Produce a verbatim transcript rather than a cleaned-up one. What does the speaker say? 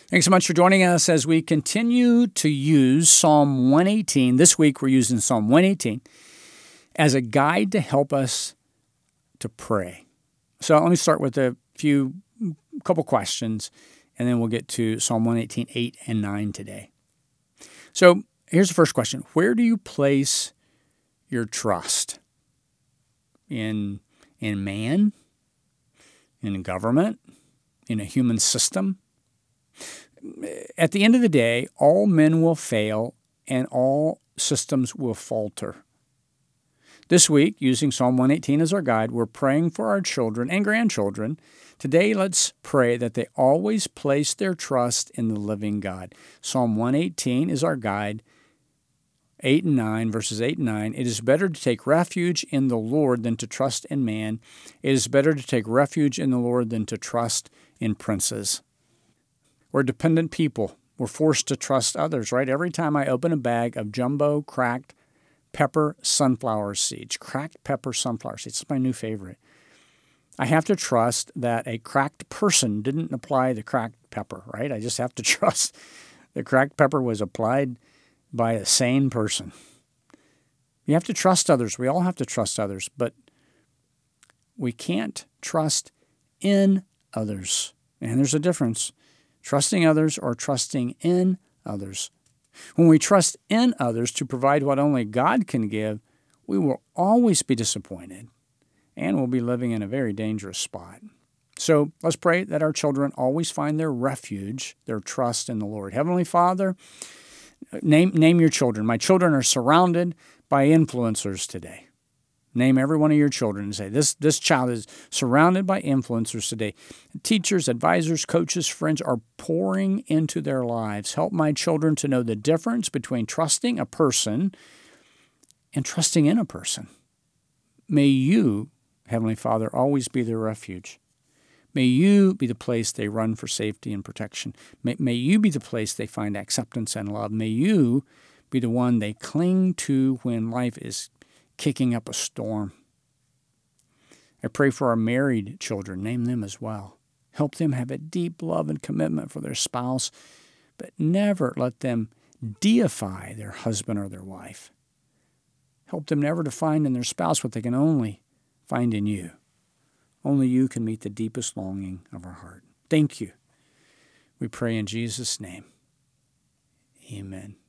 Thanks so much for joining us as we continue to use Psalm one eighteen. This week we're using Psalm one eighteen as a guide to help us to pray. So let me start with a few, couple questions, and then we'll get to Psalm one eighteen, eight and nine today. So here's the first question. Where do you place your trust? In, in man? In government? In a human system? At the end of the day, all men will fail and all systems will falter. This week, using Psalm one eighteen as our guide, we're praying for our children and grandchildren. Today, let's pray that they always place their trust in the living God. Psalm one eighteen is our guide. eight and nine, verses eight and nine. It is better to take refuge in the Lord than to trust in man. It is better to take refuge in the Lord than to trust in princes. We're dependent people. We're forced to trust others, right? Every time I open a bag of jumbo cracked pepper sunflower seeds, cracked pepper sunflower seeds, it's my new favorite. I have to trust that a cracked person didn't apply the cracked pepper, right? I just have to trust the cracked pepper was applied by a sane person. You have to trust others. We all have to trust others, but we can't trust in others. And there's a difference. Trusting others or trusting in others. When we trust in others to provide what only God can give, we will always be disappointed and we'll be living in a very dangerous spot. So let's pray that our children always find their refuge, their trust in the Lord. Heavenly Father, name, name your children. My children are surrounded by influencers today. Name every one of your children and say, this, this child is surrounded by influencers today. Teachers, advisors, coaches, friends are pouring into their lives. Help my children to know the difference between trusting a person and trusting in a person. May you, Heavenly Father, always be their refuge. May you be the place they run for safety and protection. May, may you be the place they find acceptance and love. May you be the one they cling to when life is kicking up a storm. I pray for our married children. Name them as well. Help them have a deep love and commitment for their spouse, but never let them deify their husband or their wife. Help them never to find in their spouse what they can only find in you. Only you can meet the deepest longing of our heart. Thank you. We pray in Jesus' name. Amen.